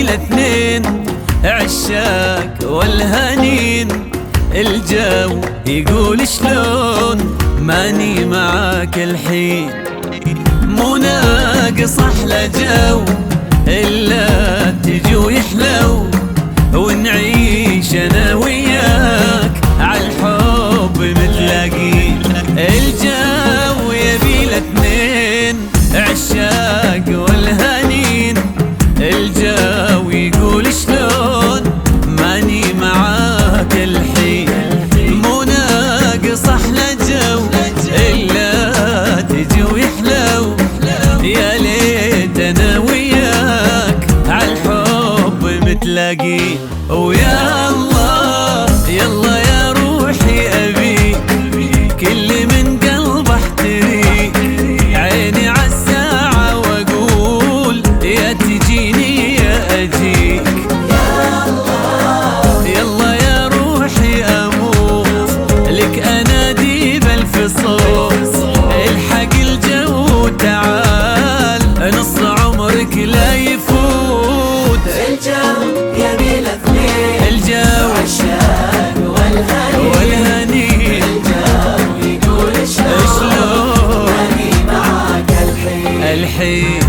يبيله اثنين عشاق والهنين. الجو يقول شلون ماني معاك الحين، مو ناقص احلى جو الا تجي ويحلو ونعيش انا وياك عالحب متلاقين. الجو يبيله اثنين عشاق والهنين. الجو يقول شلون ماني معاك الحين، مو ناقص احلى جو الا تجي ويحلو. يا ليت انا وياك عالحب متلاقين. ويا الله يلا يا روحي ابيك، كل من قلب احتريك. عيني عالساعة واقول يا تجيني يا اجيك. يلا يا روحي اموت لك انادي بالفصوص. الحق الجو تعال نص عمرك لا يفوت. الجو يبيله اثنين، الجو عشاق والهنين. الجو يقول شلون ماني معاك الحين.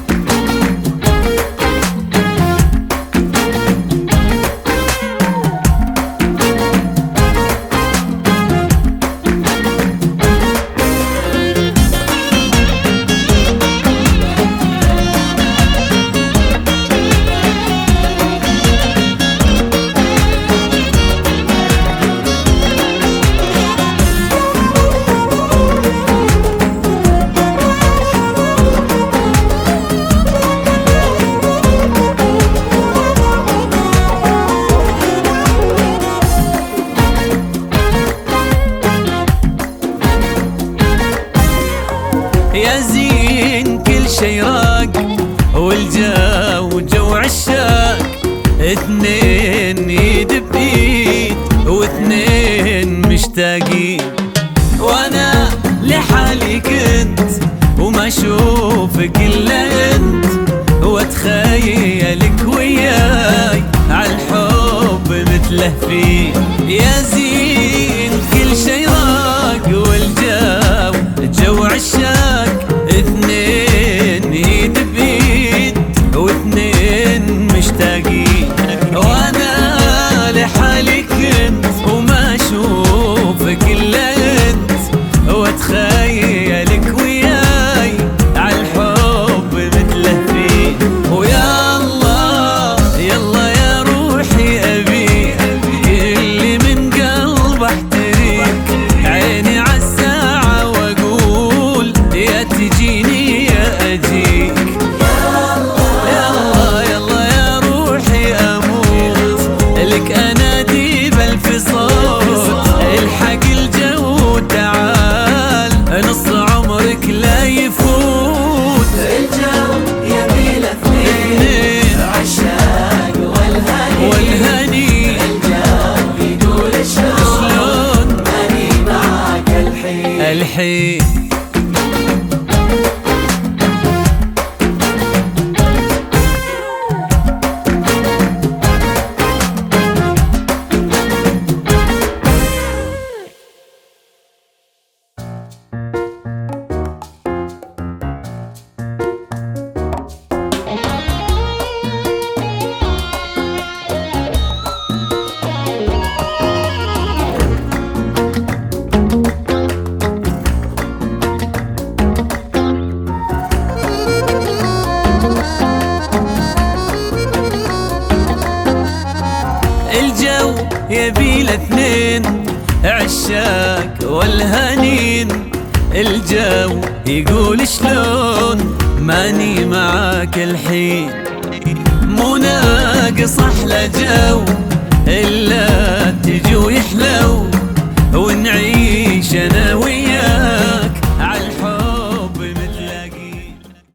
يا زين كل شي راق والجو جو عشاق. اثنين يد بيد واثنين مشتاقين. وانا لحالي كنت وما اشوفك الا انت، واتخيلك وياي عالحب متلهفين. يا زين كل شي راق والجو جو عشاق. اثنين يد بيد واثنين مشتاقين. وانا لحالي كنت وما اشوفك الا انت، واتخيلك وياي عالحب متلهفين. ويا الله يلا يا روحي ابيك، كل من قلب احتريك. عيني عالساعة واقول يا تجيني يا اجيك. يلا يلا يا روحي اموت لك انادي بالفصوص. الحق الجو تعال نص عمرك لا يفوت. الجو يبيله اثنين عشاق والهنين. الجو يقول شلون ماني معاك الحين. الجو يبيله اثنين عشاق والهنين. الجو يقول شلون ماني معاك الحين، مو ناقص احلى جو